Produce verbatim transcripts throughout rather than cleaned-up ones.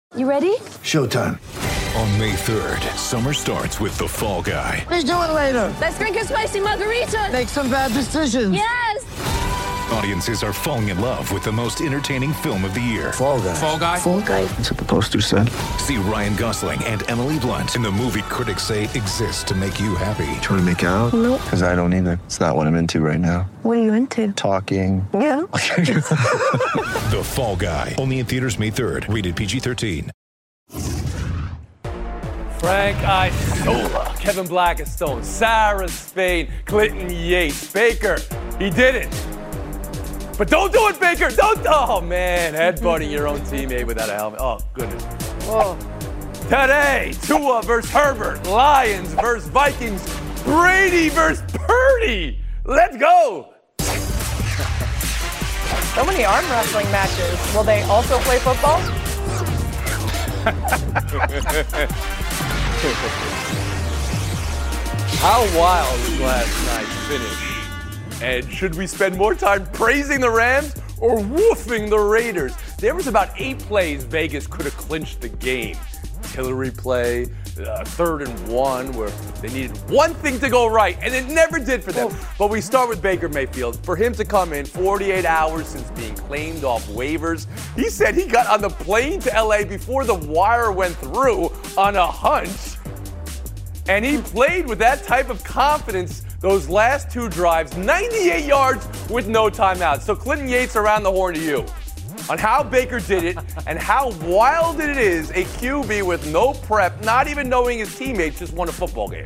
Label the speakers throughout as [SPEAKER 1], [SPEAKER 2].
[SPEAKER 1] You ready?
[SPEAKER 2] Showtime.
[SPEAKER 3] On May third, summer starts with The Fall Guy.
[SPEAKER 2] Let's do it later.
[SPEAKER 1] Let's drink a spicy margarita.
[SPEAKER 2] Make some bad decisions.
[SPEAKER 1] Yes!
[SPEAKER 3] Audiences are falling in love with the most entertaining film of the year.
[SPEAKER 2] Fall Guy.
[SPEAKER 3] Fall Guy?
[SPEAKER 1] Fall Guy.
[SPEAKER 2] That's what the poster said.
[SPEAKER 3] See Ryan Gosling and Emily Blunt in the movie critics say exists to make you happy.
[SPEAKER 2] Trying to make it out?
[SPEAKER 1] Nope.
[SPEAKER 2] Because I don't either. It's not what I'm into right now.
[SPEAKER 1] What are you into?
[SPEAKER 2] Talking.
[SPEAKER 1] Yeah.
[SPEAKER 3] The Fall Guy. Only in theaters May third. Rated P G thirteen.
[SPEAKER 4] Frank Isola, Kevin Blackistone, Sarah Spain, Clinton Yates, Baker. He did it. But don't do it, Baker. Don't. Oh, man. Headbutting your own teammate without a helmet. Oh, goodness. Oh. Today, Tua versus Herbert. Lions versus Vikings. Brady versus Purdy. Let's go.
[SPEAKER 5] So many arm wrestling matches. Will they also play football?
[SPEAKER 4] How wild was last night's finish? And should we spend more time praising the Rams or woofing the Raiders? There was about eight plays Vegas could have clinched the game. Hillary play, uh, third and one, where they needed one thing to go right, and it never did for them. Oh. But we start with Baker Mayfield. For him to come in forty-eight hours since being claimed off waivers, he said he got on the plane to L A before the wire went through on a hunch, and he played with that type of confidence those last two drives, ninety-eight yards with no timeouts. So Clinton Yates, around the horn to you on how Baker did it and how wild it is a Q B with no prep, not even knowing his teammates, just won a football game.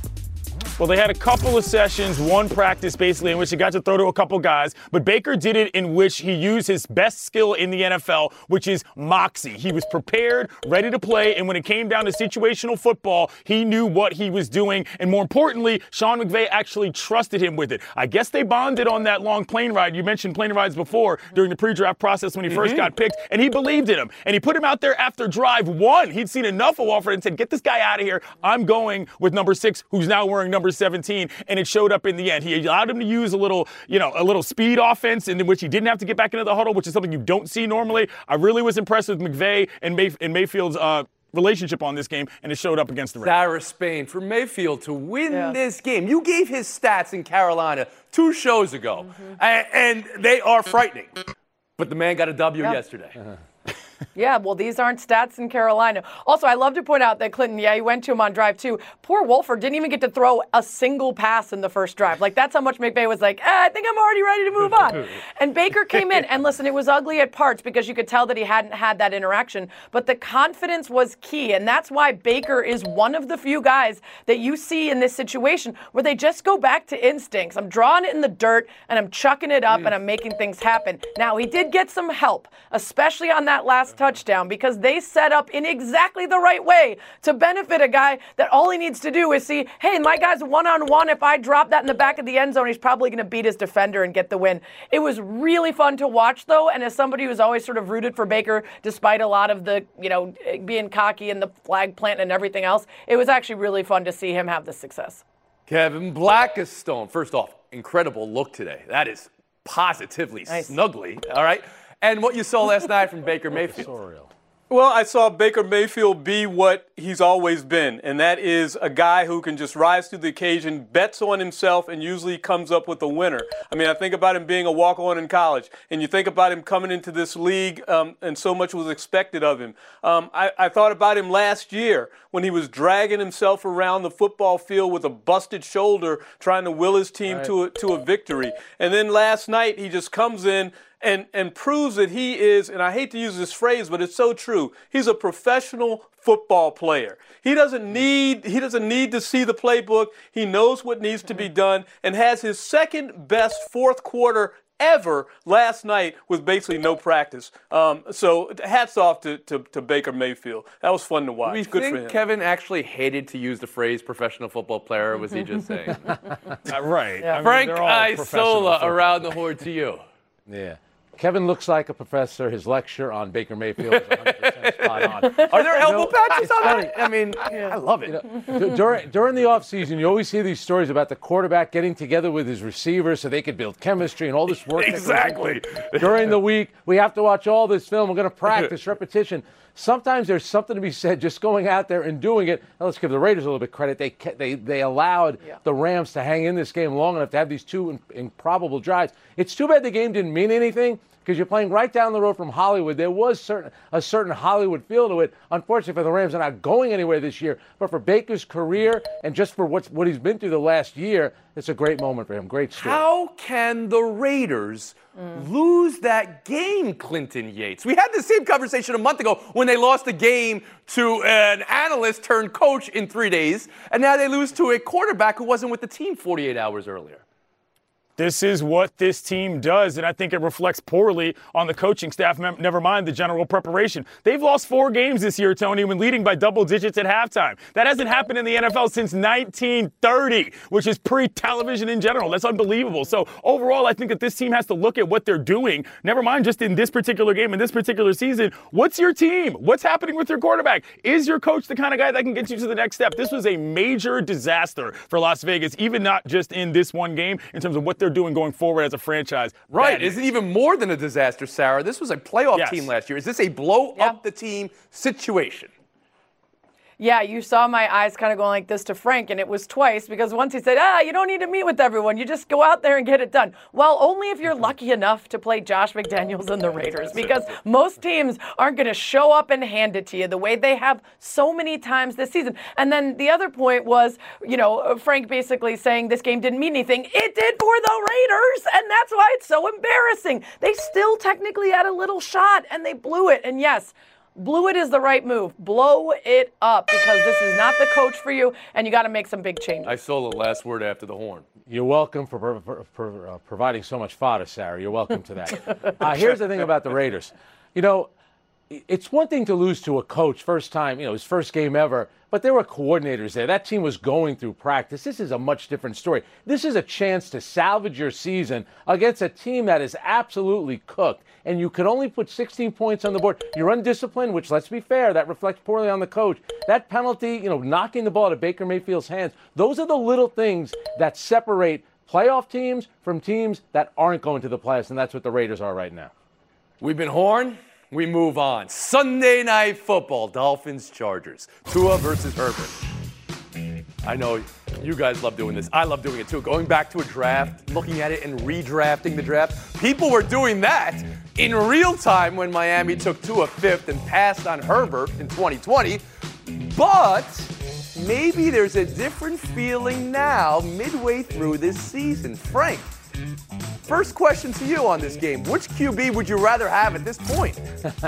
[SPEAKER 6] Well, they had a couple of sessions, one practice basically, in which he got to throw to a couple guys. But Baker did it in which he used his best skill in the N F L, which is moxie. He was prepared, ready to play, and when it came down to situational football, he knew what he was doing. And more importantly, Sean McVay actually trusted him with it. I guess they bonded on that long plane ride. You mentioned plane rides before during the pre-draft process when he mm-hmm. first got picked, and he believed in him. And he put him out there after drive one. He'd seen enough of Walford and said, get this guy out of here. I'm going with number six, who's now wearing number seventeen, and it showed up in the end. He allowed him to use a little, you know, a little speed offense in which he didn't have to get back into the huddle, which is something you don't see normally. I really was impressed with McVay and, May- and Mayfield's uh, relationship on this game, and it showed up against the Rams.
[SPEAKER 4] Sarah Spain, for Mayfield to win
[SPEAKER 5] yeah.
[SPEAKER 4] this game. You gave his stats in Carolina two shows ago, mm-hmm. and, and they are frightening. But the man got a W yep. yesterday. Uh-huh.
[SPEAKER 5] Yeah, well, these aren't stats in Carolina. Also, I love to point out that Clinton, yeah, he went to him on drive two. Poor Wolford didn't even get to throw a single pass in the first drive. Like, that's how much McVay was like, eh, I think I'm already ready to move on. And Baker came in, and listen, it was ugly at parts because you could tell that he hadn't had that interaction. But the confidence was key, and that's why Baker is one of the few guys that you see in this situation where they just go back to instincts. I'm drawing it in the dirt, and I'm chucking it up, mm. and I'm making things happen. Now, he did get some help, especially on that last touchdown, because they set up in exactly the right way to benefit a guy that all he needs to do is see, hey, my guy's one-on-one. If I drop that in the back of the end zone, he's probably going to beat his defender and get the win. It was really fun to watch, though, and as somebody who's always sort of rooted for Baker, despite a lot of the, you know, being cocky and the flag plant and everything else, it was actually really fun to see him have this success.
[SPEAKER 4] Kevin Blackistone, first off, incredible look today. That is positively nice. Snuggly, all right? And what you saw last night from Baker Mayfield.
[SPEAKER 7] Well, I saw Baker Mayfield be what he's always been, and that is a guy who can just rise to the occasion, bets on himself, and usually comes up with a winner. I mean, I think about him being a walk-on in college, and you think about him coming into this league, um, and so much was expected of him. Um, I, I thought about him last year when he was dragging himself around the football field with a busted shoulder, trying to will his team right. to a, to a victory. And then last night, he just comes in and and proves that he is, and I hate to use this phrase, but it's so true, he's a professional football player. He doesn't need he doesn't need to see the playbook. He knows what needs to be done and has his second best fourth quarter ever last night with basically no practice. Um, so hats off to, to, to Baker Mayfield. That was fun to watch.
[SPEAKER 4] We
[SPEAKER 7] Good
[SPEAKER 4] think
[SPEAKER 7] for him.
[SPEAKER 4] Kevin actually hated to use the phrase professional football player, or was he just saying?
[SPEAKER 6] uh, right.
[SPEAKER 5] Yeah.
[SPEAKER 6] I mean,
[SPEAKER 4] Frank
[SPEAKER 6] Isola,
[SPEAKER 4] around the horn to you.
[SPEAKER 8] Yeah. Kevin looks like a professor. His lecture on Baker Mayfield is one hundred percent spot on.
[SPEAKER 4] Are there elbow
[SPEAKER 8] you know,
[SPEAKER 4] patches on
[SPEAKER 8] funny.
[SPEAKER 4] that? I mean, yeah. I love it.
[SPEAKER 8] You know, d- during, during the offseason, you always hear these stories about the quarterback getting together with his receivers so they could build chemistry and all this work.
[SPEAKER 4] Exactly.
[SPEAKER 8] During the week, we have to watch all this film. We're going to practice, repetition. sometimes there's something to be said just going out there and doing it. Now, let's give the Raiders a little bit of credit. They they they allowed yeah. the Rams to hang in this game long enough to have these two in, improbable drives. It's too bad the game didn't mean anything, because you're playing right down the road from Hollywood. There was certain a certain Hollywood feel to it. Unfortunately for the Rams, they're not going anywhere this year. But for Baker's career and just for what's, what he's been through the last year, it's a great moment for him. Great story.
[SPEAKER 4] How can the Raiders mm. lose that game, Clinton Yates? We had the same conversation a month ago when they lost a game to an analyst turned coach in three days, and now they lose to a quarterback who wasn't with the team forty-eight hours earlier.
[SPEAKER 6] This is what this team does, and I think it reflects poorly on the coaching staff, never mind the general preparation. They've lost four games this year, Tony, when leading by double digits at halftime. That hasn't happened in the N F L since nineteen thirty, which is pre-television in general. That's unbelievable. So overall, I think that this team has to look at what they're doing, never mind just in this particular game, in this particular season. What's your team? What's happening with your quarterback? Is your coach the kind of guy that can get you to the next step? This was a major disaster for Las Vegas, even not just in this one game, in terms of what they're doing going forward as a franchise.
[SPEAKER 4] Right. Is it even more than a disaster, Sarah? This was a playoff
[SPEAKER 6] yes.
[SPEAKER 4] team last year. Is this a blow
[SPEAKER 5] yeah.
[SPEAKER 4] up the team situation?
[SPEAKER 5] Yeah, you saw my eyes kind of going like this to Frank, and it was twice, because once he said, ah, you don't need to meet with everyone. You just go out there and get it done. Well, only if you're lucky enough to play Josh McDaniels and the Raiders, because most teams aren't going to show up and hand it to you the way they have so many times this season. And then the other point was, you know, Frank basically saying this game didn't mean anything. It did for the Raiders, and that's why it's so embarrassing. They still technically had a little shot, and they blew it. And yes, blew it is the right move. Blow it up, because this is not the coach for you, and you got to make some big changes.
[SPEAKER 4] I stole the last word after the horn.
[SPEAKER 8] You're welcome for, for, for uh, providing so much fodder, Sarah. You're welcome to that. uh, here's the thing about the Raiders. You know, it's one thing to lose to a coach first time, you know, his first game ever, but there were coordinators there. That team was going through practice. This is a much different story. This is a chance to salvage your season against a team that is absolutely cooked, and you could only put sixteen points on the board. You're undisciplined, which, let's be fair, that reflects poorly on the coach. That penalty, you know, knocking the ball out of Baker Mayfield's hands, those are the little things that separate playoff teams from teams that aren't going to the playoffs, and that's what the Raiders are right now.
[SPEAKER 4] We've been horned. We move on. Sunday Night Football, Dolphins, Chargers. Tua versus Herbert. I know you guys love doing this. I love doing it too. Going back to a draft, looking at it and redrafting the draft. People were doing that in real time when Miami took Tua fifth and passed on Herbert in twenty twenty. But maybe there's a different feeling now midway through this season. Frank, first question to you on this game. Which Q B would you rather have at this point?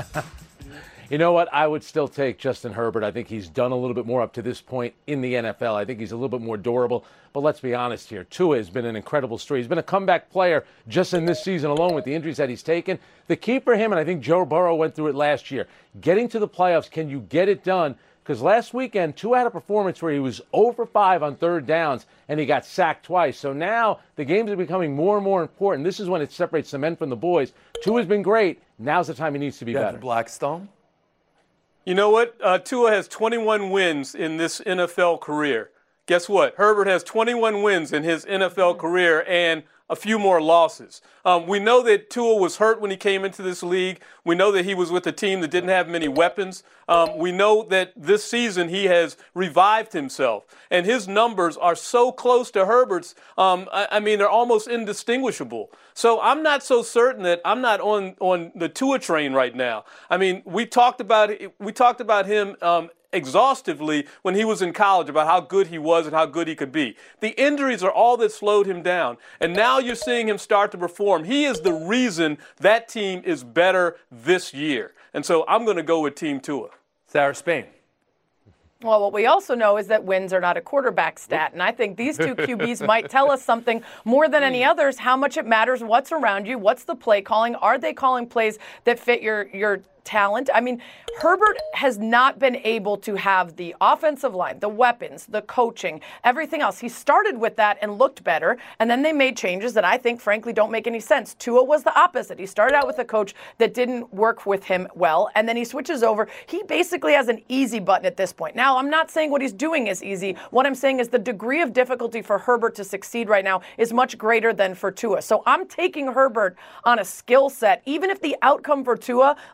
[SPEAKER 8] You know what? I would still take Justin Herbert. I think he's done a little bit more up to this point in the N F L. I think he's a little bit more durable. But let's be honest here. Tua has been an incredible story. He's been a comeback player just in this season alone with the injuries that he's taken. The key for him, and I think Joe Burrow went through it last year, getting to the playoffs, can you get it done? Because last weekend, Tua had a performance where he was zero for five on third downs, and he got sacked twice. So now the games are becoming more and more important. This is when it separates the men from the boys. Tua's been great. Now's the time he needs to be better.
[SPEAKER 4] Blackstone?
[SPEAKER 7] You know what? Uh, Tua has twenty-one wins in this N F L career. Guess what? Herbert has twenty-one wins in his N F L career and a few more losses. Um, we know that Tua was hurt when he came into this league. We know that he was with a team that didn't have many weapons. Um, we know that this season he has revived himself, and his numbers are so close to Herbert's. Um, I, I mean, they're almost indistinguishable. So I'm not so certain that I'm not on on the Tua train right now. I mean, we talked about we talked about him. Um, exhaustively when he was in college about how good he was and how good he could be. The injuries are all that slowed him down, and now you're seeing him start to perform. He is the reason that team is better this year, and so I'm going to go with Team Tua.
[SPEAKER 4] Sarah Spain.
[SPEAKER 5] Well, what we also know is that wins are not a quarterback stat, and I think these two Q Bs might tell us something more than any others, how much it matters, what's around you, what's the play calling, are they calling plays that fit your your talent? I mean, Herbert has not been able to have the offensive line, the weapons, the coaching, everything else. He started with that and looked better, and then they made changes that I think, frankly, don't make any sense. Tua was the opposite. He started out with a coach that didn't work with him well, and then he switches over. He basically has an easy button at this point. Now, I'm not saying what he's doing is easy. What I'm saying is the degree of difficulty for Herbert to succeed right now is much greater than for Tua. So I'm taking Herbert on a skill set, even if the outcome for Tua, unless the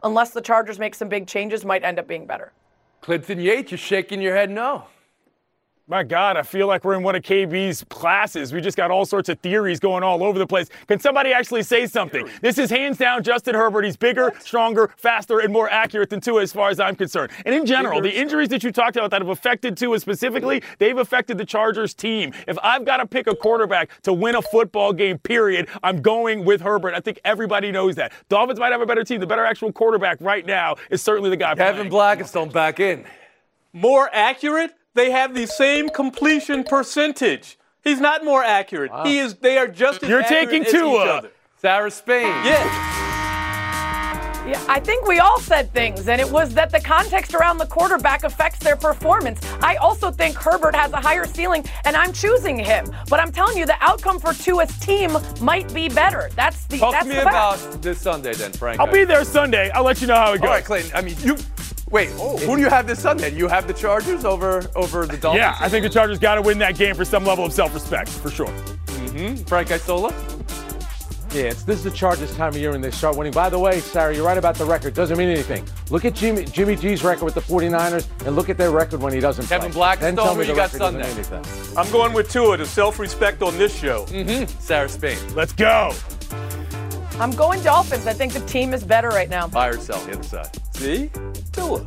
[SPEAKER 5] Chargers make some big changes, might end up being better.
[SPEAKER 4] Clinton Yates, you're shaking your head no.
[SPEAKER 6] My God, I feel like we're in one of K B's classes. We just got all sorts of theories going all over the place. Can somebody actually say something? This is hands down Justin Herbert. He's bigger, stronger, faster, and more accurate than Tua as far as I'm concerned. And in general, the injuries that you talked about that have affected Tua specifically, they've affected the Chargers team. If I've got to pick a quarterback to win a football game, period, I'm going with Herbert. I think everybody knows that. Dolphins might have a better team. The better actual quarterback right now is certainly the guy
[SPEAKER 4] Kevin
[SPEAKER 6] playing.
[SPEAKER 4] Blackistone back in.
[SPEAKER 7] More accurate? They have the same completion percentage. He's not more accurate.
[SPEAKER 8] Wow.
[SPEAKER 7] He is. They are just as
[SPEAKER 6] You're
[SPEAKER 7] accurate
[SPEAKER 6] taking
[SPEAKER 7] as
[SPEAKER 6] Tua.
[SPEAKER 7] each other.
[SPEAKER 4] Sarah Spain.
[SPEAKER 7] Yeah.
[SPEAKER 5] Yeah, I think we all said things, and it was that the context around the quarterback affects their performance. I also think Herbert has a higher ceiling, and I'm choosing him. But I'm telling you, the outcome for Tua's team might be better. That's the
[SPEAKER 4] Talk
[SPEAKER 5] that's
[SPEAKER 4] to me
[SPEAKER 5] the
[SPEAKER 4] about
[SPEAKER 5] fact.
[SPEAKER 4] this Sunday then, Frank.
[SPEAKER 6] I'll be there Sunday. I'll let you know how it goes.
[SPEAKER 4] All right, Clayton. I mean, you. Wait, who do you have this Sunday? Do you have the Chargers over over the Dolphins?
[SPEAKER 6] Yeah, I think the Chargers got to win that game for some level of self-respect, for sure.
[SPEAKER 4] Mm-hmm. Frank Isola?
[SPEAKER 8] Yeah, it's, this is the Chargers' time of year when they start winning. By the way, Sarah, you're right about the record. Doesn't mean anything. Look at Jimmy, Jimmy G's record with the 49ers and look at their record when he doesn't
[SPEAKER 4] Kevin
[SPEAKER 8] play.
[SPEAKER 4] Blackistone,
[SPEAKER 8] Then tell
[SPEAKER 4] who
[SPEAKER 8] me
[SPEAKER 4] you
[SPEAKER 8] the
[SPEAKER 4] got
[SPEAKER 8] record doesn't
[SPEAKER 4] Sunday?
[SPEAKER 8] mean anything.
[SPEAKER 7] I'm going with Tua to self-respect on this show.
[SPEAKER 4] Mm-hmm. Sarah Spain.
[SPEAKER 6] Let's go.
[SPEAKER 5] I'm going Dolphins. I think the team is better right now.
[SPEAKER 4] Buy or sell, the other side.
[SPEAKER 7] See? Tua.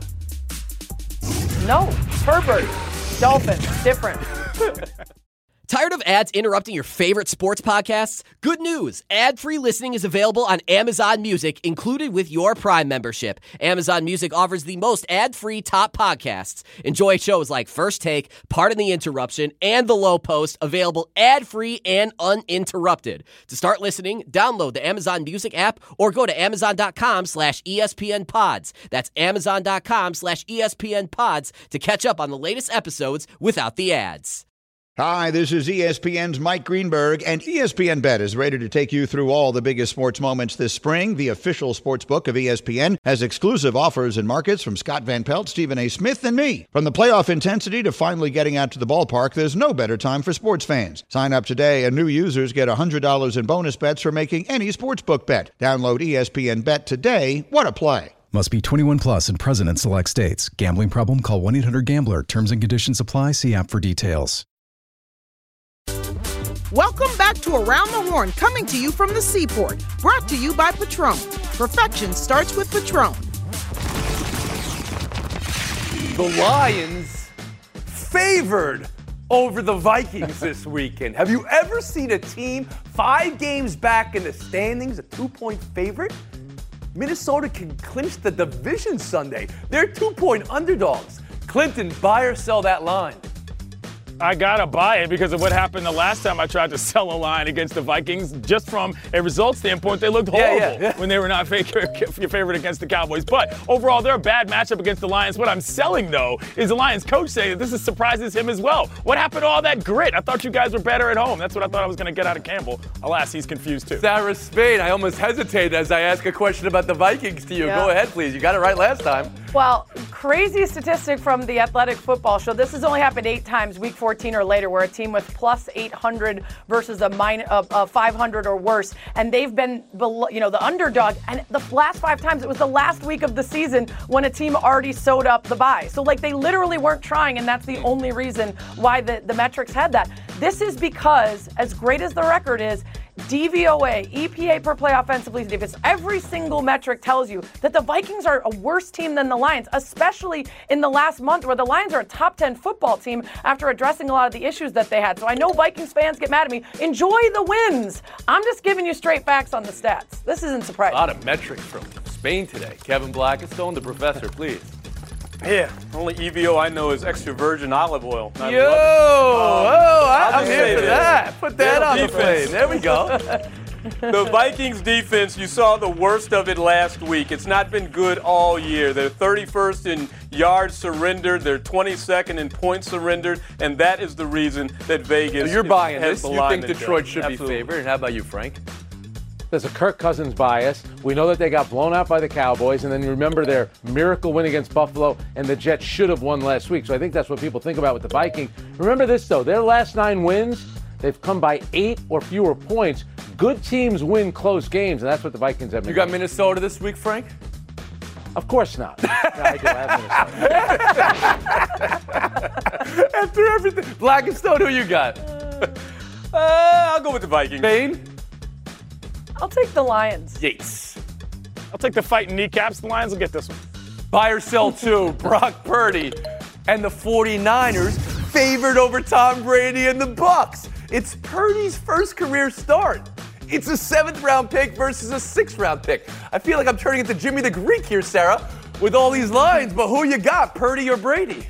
[SPEAKER 5] No, Herbert. Dolphins. Different.
[SPEAKER 9] Tired of ads interrupting your favorite sports podcasts? Good news! Ad-free listening is available on Amazon Music, included with your Prime membership. Amazon Music offers the most ad-free top podcasts. Enjoy shows like First Take, Pardon the Interruption, and The Low Post, available ad-free and uninterrupted. To start listening, download the Amazon Music app or go to amazon.com slash ESPN pods. That's amazon.com slash ESPN pods to catch up on the latest episodes without the ads.
[SPEAKER 10] Hi, this is E S P N's Mike Greenberg, and E S P N Bet is ready to take you through all the biggest sports moments this spring. The official sports book of E S P N has exclusive offers and markets from Scott Van Pelt, Stephen A. Smith, and me. From the playoff intensity to finally getting out to the ballpark, there's no better time for sports fans. Sign up today, and new users get one hundred dollars in bonus bets for making any sportsbook bet. Download E S P N Bet today. What a play.
[SPEAKER 11] Must be twenty-one plus and present in select states. Gambling problem? Call one eight hundred gambler. Terms and conditions apply. See app for details.
[SPEAKER 12] Welcome back to Around the Horn, coming to you from the Seaport. Brought to you by Patron. Perfection starts with Patron.
[SPEAKER 4] The Lions favored over the Vikings this weekend. Have you ever seen a team five games back in the standings, a two-point favorite? Minnesota can clinch the division Sunday. They're two-point underdogs. Clinton, buy or sell that line?
[SPEAKER 6] I gotta buy it because of what happened the last time I tried to sell a line against the Vikings. Just from a result standpoint, they looked horrible
[SPEAKER 4] yeah, yeah, yeah.
[SPEAKER 6] when they were not your favorite against the Cowboys. But overall, they're a bad matchup against the Lions. What I'm selling, though, is the Lions coach saying that this is surprises him as well. What happened to all that grit? I thought you guys were better at home. That's what I thought I was going to get out of Campbell. Alas, he's confused too.
[SPEAKER 4] Sarah Spain, I almost hesitated as I ask a question about the Vikings to you.
[SPEAKER 5] Yeah.
[SPEAKER 4] Go ahead, please. You got it right last time.
[SPEAKER 5] Well, crazy statistic from the Athletic Football Show. This has only happened eight times, week fourteen or later, where a team with plus eight hundred versus a, min- a, a five hundred or worse, and they've been, below, you know, the underdog. And the last five times, it was the last week of the season when a team already sewed up the bye. So, like, they literally weren't trying, and that's the only reason why the, the metrics had that. This is because, as great as the record is, D V O A, E P A per play offensively defense, every single metric tells you that the Vikings are a worse team than the Lions, especially in the last month where the Lions are a top ten football team after addressing a lot of the issues that they had. So I know Vikings fans get mad at me. Enjoy the wins. I'm just giving you straight facts on the stats. This isn't surprising.
[SPEAKER 4] A lot of metrics from Spain today. Kevin Blackistone, the professor, please.
[SPEAKER 7] Yeah, only E V O I know is extra virgin olive oil. I
[SPEAKER 4] Yo,
[SPEAKER 7] love it.
[SPEAKER 4] oh, I,
[SPEAKER 7] I'll
[SPEAKER 4] I'm
[SPEAKER 7] just
[SPEAKER 4] here
[SPEAKER 7] say
[SPEAKER 4] for
[SPEAKER 7] this.
[SPEAKER 4] that. Put that
[SPEAKER 7] Their
[SPEAKER 4] on the
[SPEAKER 7] defense.
[SPEAKER 4] plate. There we go.
[SPEAKER 7] The Vikings defense, you saw the worst of it last week. It's not been good all year. They're thirty-first in yards surrendered. They're twenty-second in points surrendered. And that is the reason that Vegas
[SPEAKER 4] So you're buying
[SPEAKER 7] has
[SPEAKER 4] this.
[SPEAKER 7] the
[SPEAKER 4] You
[SPEAKER 7] line
[SPEAKER 4] think
[SPEAKER 7] that
[SPEAKER 4] Detroit
[SPEAKER 7] does.
[SPEAKER 4] should
[SPEAKER 7] Absolutely.
[SPEAKER 4] be favored. And how about you, Frank?
[SPEAKER 8] There's a Kirk Cousins bias. We know that they got blown out by the Cowboys, and then you remember their miracle win against Buffalo, and the Jets should have won last week. So I think that's what people think about with the Vikings. Remember this, though. Their last nine wins, they've come by eight or fewer points. Good teams win close games, and that's what the Vikings have been
[SPEAKER 4] You got
[SPEAKER 8] doing.
[SPEAKER 4] Minnesota this week, Frank?
[SPEAKER 8] Of course not. No, I do. I have Minnesota.
[SPEAKER 4] After everything. Black and Stone, who you got?
[SPEAKER 7] Uh, I'll go with the Vikings.
[SPEAKER 4] Bane?
[SPEAKER 5] I'll take the Lions.
[SPEAKER 4] Yates.
[SPEAKER 6] I'll take the fighting kneecaps. The Lions will get this one.
[SPEAKER 4] Buy or sell two. Brock Purdy and the 49ers favored over Tom Brady and the Bucs. It's Purdy's first career start. It's a seventh round pick versus a sixth round pick. I feel like I'm turning into Jimmy the Greek here, Sarah, with all these lines, but who you got, Purdy or Brady?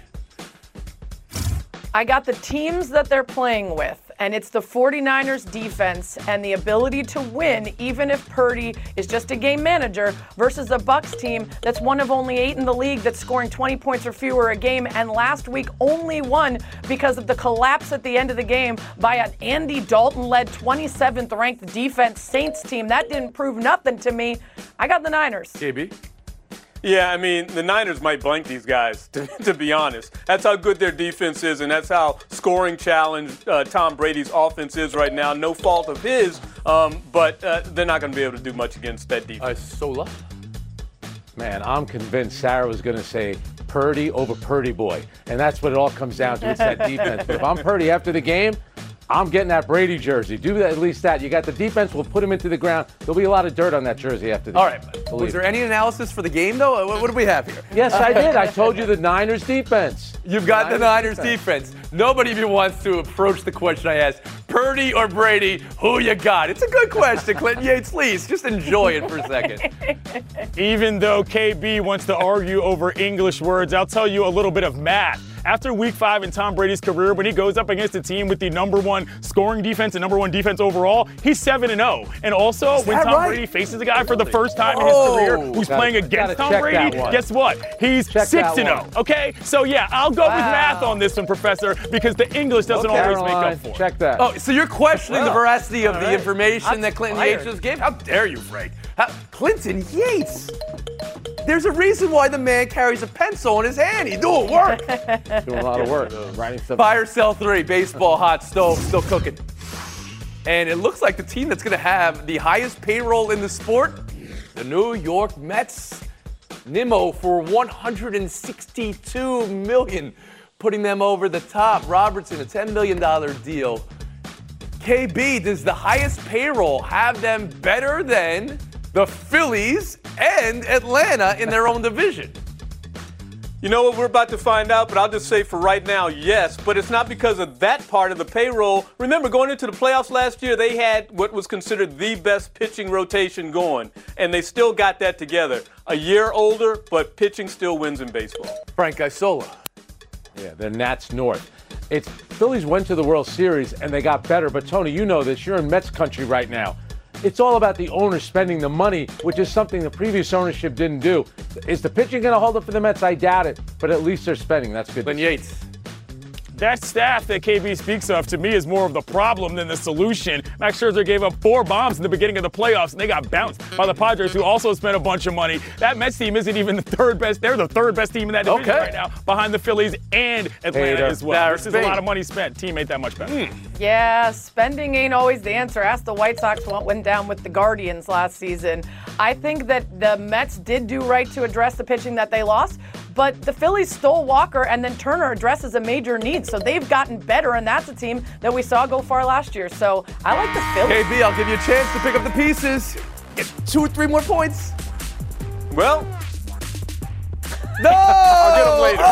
[SPEAKER 5] I got the teams that they're playing with, and it's the 49ers defense and the ability to win, even if Purdy is just a game manager, versus a Bucs team that's one of only eight in the league that's scoring twenty points or fewer a game, and last week only won because of the collapse at the end of the game by an Andy Dalton-led twenty-seventh ranked defense Saints team. That didn't prove nothing to me. I got the Niners.
[SPEAKER 4] K B?
[SPEAKER 7] Yeah, I mean, the Niners might blank these guys, to, to be honest. That's how good their defense is, and that's how scoring challenged uh, Tom Brady's offense is right now. No fault of his, um, but uh, they're not going to be able to do much against that defense.
[SPEAKER 4] Uh, Sola?
[SPEAKER 8] Man, I'm convinced Sarah was going to say Purdy over Purdy boy, and that's what it all comes down to. It's that defense. But if I'm Purdy after the game, I'm getting that Brady jersey. Do that, at least that. You got the defense. We'll put him into the ground. There'll be a lot of dirt on that jersey after the
[SPEAKER 4] All
[SPEAKER 8] game.
[SPEAKER 4] right. Was there any analysis for the game, though? What, what do we have here?
[SPEAKER 8] Yes, I did. I told you the Niners defense.
[SPEAKER 4] You've got the Niners, the Niners defense. defense. Nobody even wants to approach the question I asked. Purdy or Brady, who you got? It's a good question, Clinton Yates. Please, just enjoy it for a second.
[SPEAKER 6] Even though K B wants to argue over English words, I'll tell you a little bit of math. After week five in Tom Brady's career, when he goes up against a team with the number one scoring defense and number one defense overall, he's seven and oh. And also, when Tom right? Brady faces a guy for the first time in his career who's
[SPEAKER 8] gotta,
[SPEAKER 6] playing against Tom Brady, guess what? He's
[SPEAKER 8] check
[SPEAKER 6] six and oh. Okay? So, yeah, I'll go wow. with math on this one, Professor, because the English doesn't
[SPEAKER 8] okay,
[SPEAKER 6] always
[SPEAKER 8] Caroline,
[SPEAKER 6] make up for it.
[SPEAKER 8] Check that.
[SPEAKER 4] Oh, so you're questioning well, the veracity of the
[SPEAKER 8] right.
[SPEAKER 4] information
[SPEAKER 5] I'm
[SPEAKER 4] that Clinton
[SPEAKER 5] fired.
[SPEAKER 4] Yates just gave? How dare you, Frank? How, Clinton Yates? There's a reason why the man carries a pencil in his hand. He's doing work.
[SPEAKER 8] Doing a lot of work. Writing stuff.
[SPEAKER 4] Buy or sell three. Baseball hot stove still cooking. And it looks like the team that's going to have the highest payroll in the sport, the New York Mets. Nimmo for one hundred sixty-two million dollars, putting them over the top. Robertson, a ten million dollars deal. K B, does the highest payroll have them better than the Phillies and Atlanta in their own division?
[SPEAKER 7] You know what, we're about to find out, but I'll just say for right now, yes. But it's not because of that part of the payroll. Remember, going into the playoffs last year, they had what was considered the best pitching rotation going, and they still got that together. A year older, but pitching still wins in baseball.
[SPEAKER 4] Frank Isola.
[SPEAKER 8] Yeah, they're Nats North. It's Phillies went to the World Series, and they got better. But, Tony, you know this. You're in Mets country right now. It's all about the owner spending the money, which is something the previous ownership didn't do. Is the pitching going to hold up for the Mets? I doubt it, but at least they're spending. That's good.
[SPEAKER 4] Lynn Yates.
[SPEAKER 6] That staff that K B speaks of, to me, is more of the problem than the solution. Max Scherzer gave up four bombs in the beginning of the playoffs, and they got bounced by the Padres, who also spent a bunch of money. That Mets team isn't even the third best. They're the third best team in that division
[SPEAKER 4] okay.
[SPEAKER 6] right now, behind the Phillies and Atlanta
[SPEAKER 8] Hater.
[SPEAKER 6] as well. This is a lot of money spent. Team ain't that much better.
[SPEAKER 4] Mm.
[SPEAKER 5] Yeah, spending ain't always the answer. Ask the White Sox what went down with the Guardians last season. I think that the Mets did do right to address the pitching that they lost, but the Phillies stole Walker, and then Turner addresses a major need. So they've gotten better, and that's a team that we saw go far last year. So I like the Phillies.
[SPEAKER 4] K B, I'll give you a chance to pick up the pieces. Get two or three more points.
[SPEAKER 7] Well,
[SPEAKER 4] no!
[SPEAKER 7] I'll get them later.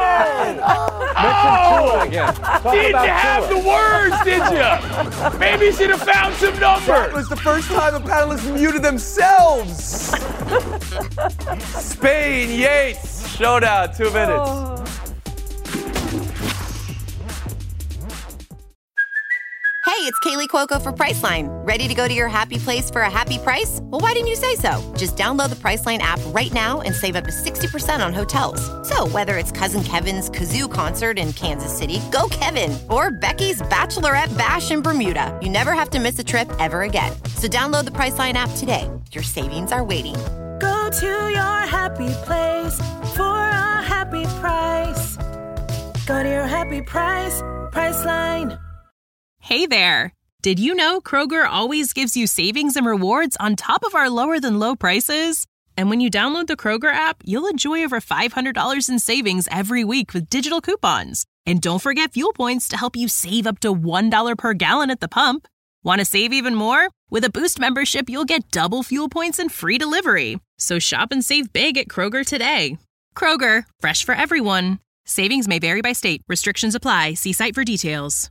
[SPEAKER 8] Oh! Mention Tua again. Talk
[SPEAKER 6] Did you
[SPEAKER 8] about
[SPEAKER 6] have
[SPEAKER 8] Tua.
[SPEAKER 6] the words, did you? Maybe you should have found some
[SPEAKER 4] That
[SPEAKER 6] numbers.
[SPEAKER 4] was the first time the panelists muted themselves. Spain, Yates, showdown, two minutes.
[SPEAKER 5] Oh.
[SPEAKER 13] Hey, it's Kaylee Cuoco for Priceline. Ready to go to your happy place for a happy price? Well, why didn't you say so? Just download the Priceline app right now and save up to sixty percent on hotels. So whether it's Cousin Kevin's Kazoo Concert in Kansas City, go Kevin, or Becky's Bachelorette Bash in Bermuda, you never have to miss a trip ever again. So download the Priceline app today. Your savings are waiting.
[SPEAKER 14] Go to your happy place for a happy price. Go to your happy price, Priceline.
[SPEAKER 15] Hey there! Did you know Kroger always gives you savings and rewards on top of our lower-than-low prices? And when you download the Kroger app, you'll enjoy over five hundred dollars in savings every week with digital coupons. And don't forget fuel points to help you save up to one dollar per gallon at the pump. Want to save even more? With a Boost membership, you'll get double fuel points and free delivery. So shop and save big at Kroger today. Kroger, fresh for everyone. Savings may vary by state. Restrictions apply. See site for details.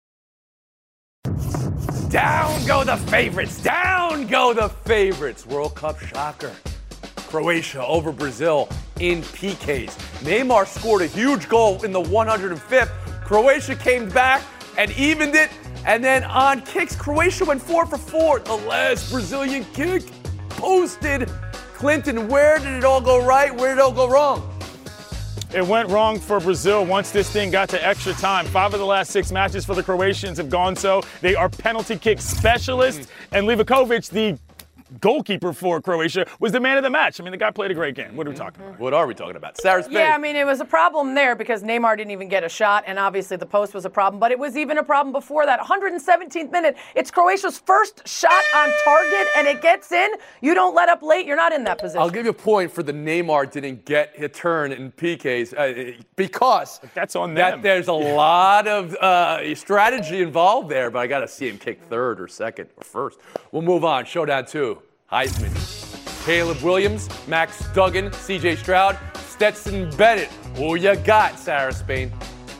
[SPEAKER 4] Down go the favorites. Down go the favorites. World Cup shocker. Croatia over Brazil in P Ks. Neymar scored a huge goal in the one hundred fifth. Croatia came back and evened it. And then on kicks, Croatia went four for four. The last Brazilian kick posted. Clinton, where did it all go right? Where did it all go wrong?
[SPEAKER 6] It went wrong for Brazil once this thing got to extra time. Five of the last six matches for the Croatians have gone so. They are penalty kick specialists. And Livakovic, the goalkeeper for Croatia, was the man of the match. I mean, the guy played a great game. What are we talking about?
[SPEAKER 4] What are we talking about? Sarah Spain.
[SPEAKER 5] Yeah, I mean, it was a problem there because Neymar didn't even get a shot, and obviously the post was a problem. But it was even a problem before that. one hundred seventeenth minute, it's Croatia's first shot on target, and it gets in. You don't let up late, you're not in that position.
[SPEAKER 4] I'll give you a point for the Neymar didn't get a turn in P Ks uh, because
[SPEAKER 6] that's on
[SPEAKER 4] that
[SPEAKER 6] them.
[SPEAKER 4] There's a lot of uh, strategy involved there, but I got to see him kick third or second or first. We'll move on. Showdown two. Heisman. Caleb Williams, Max Duggan, C J Stroud, Stetson Bennett. Who you got, Sarah Spain?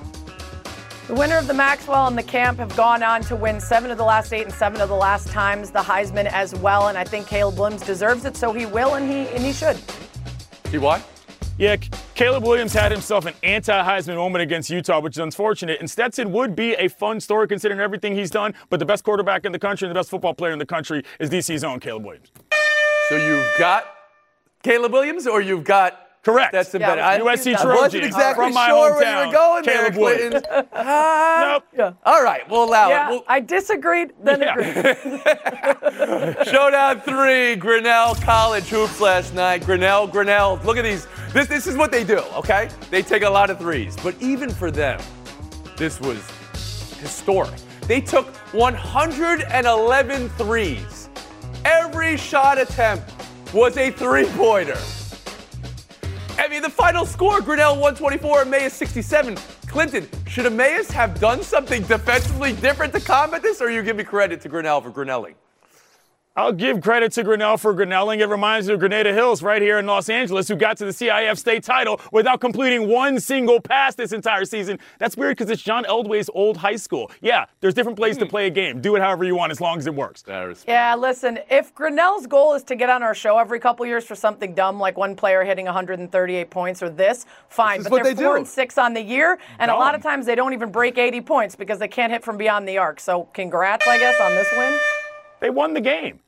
[SPEAKER 5] The winner of the Maxwell and the Camp have gone on to win seven of the last eight and seven of the last times the Heisman as well, and I think Caleb Williams deserves it, so he will and he and he should.
[SPEAKER 4] See why?
[SPEAKER 6] Yeah, Caleb Williams had himself an anti-Heisman moment against Utah, which is unfortunate. And Stetson would be a fun story considering everything he's done, but the best quarterback in the country and the best football player in the country is D C's own Caleb Williams.
[SPEAKER 4] So you've got Caleb Williams or you've got
[SPEAKER 6] Correct.
[SPEAKER 4] Stetson
[SPEAKER 6] Yeah,
[SPEAKER 4] Bennett?
[SPEAKER 6] U S C
[SPEAKER 4] I
[SPEAKER 6] Trojan
[SPEAKER 4] wasn't exactly
[SPEAKER 6] from my
[SPEAKER 4] sure
[SPEAKER 6] hometown,
[SPEAKER 4] where you were going
[SPEAKER 6] Caleb
[SPEAKER 4] there, Clinton.
[SPEAKER 6] Williams.
[SPEAKER 4] Ah,
[SPEAKER 6] Nope.
[SPEAKER 5] Yeah.
[SPEAKER 4] All right, we'll allow
[SPEAKER 5] yeah,
[SPEAKER 4] it. We'll,
[SPEAKER 5] I disagreed, then
[SPEAKER 6] Yeah.
[SPEAKER 5] agreed.
[SPEAKER 4] Showdown three, Grinnell College hoops last night. Grinnell, Grinnell, look at these. This, this is what they do, okay? They take a lot of threes. But even for them, this was historic. They took one hundred eleven threes. Every shot attempt was a three-pointer. I mean, the final score, Grinnell one twenty-four, Emmaus sixty-seven. Clinton, should Emmaus have done something defensively different to combat this, or you give me credit to Grinnell for Grinnelling?
[SPEAKER 6] I'll give credit to Grinnell for Grinnelling. It reminds me of Grenada Hills right here in Los Angeles, who got to the C I F state title without completing one single pass this entire season. That's weird because it's John Eldway's old high school. Yeah, there's different plays to play a game. Do it however you want as long as it works.
[SPEAKER 5] Yeah, listen, if Grinnell's goal is to get on our show every couple years for something dumb, like one player hitting one hundred thirty-eight points or this, fine.
[SPEAKER 4] This is
[SPEAKER 5] but
[SPEAKER 4] what
[SPEAKER 5] they're
[SPEAKER 4] they
[SPEAKER 5] four
[SPEAKER 4] do.
[SPEAKER 5] and six on the year, and a lot of
[SPEAKER 6] Dumb.
[SPEAKER 5] times they don't even break eighty points because they can't hit from beyond the arc. So congrats, I guess, on this win.
[SPEAKER 6] They won the game.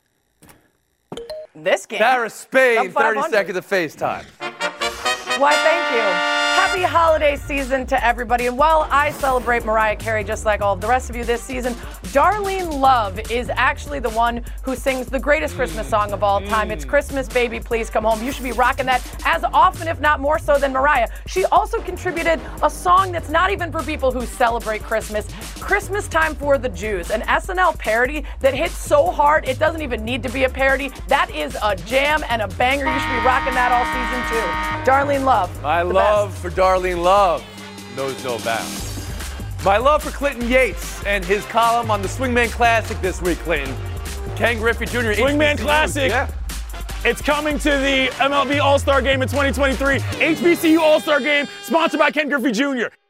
[SPEAKER 5] This game.
[SPEAKER 4] Sarah Spain,
[SPEAKER 5] Sub five
[SPEAKER 4] thirty
[SPEAKER 5] hundred.
[SPEAKER 4] seconds of FaceTime.
[SPEAKER 5] Why, thank you. Happy holiday season to everybody. And while I celebrate Mariah Carey just like all of the rest of you this season, Darlene Love is actually the one who sings the greatest Christmas song of all time. It's Christmas, Baby, Please Come Home. You should be rocking that as often, if not more so, than Mariah. She also contributed a song that's not even for people who celebrate Christmas, Christmas Time for the Jews, an S N L parody that hits so hard it doesn't even need to be a parody. That is a jam and a banger. You should be rocking that all season too. Darlene Love.
[SPEAKER 4] My
[SPEAKER 5] the
[SPEAKER 4] love
[SPEAKER 5] best.
[SPEAKER 4] for Darlene Love knows no bounds. My love for Clinton Yates and his column on the Swingman Classic this week, Clinton. Ken Griffey Junior
[SPEAKER 6] Swingman
[SPEAKER 4] H B C U.
[SPEAKER 6] Classic.
[SPEAKER 4] Yeah.
[SPEAKER 6] It's coming to the M L B All-Star Game in twenty twenty-three. H B C U All-Star Game, sponsored by Ken Griffey Junior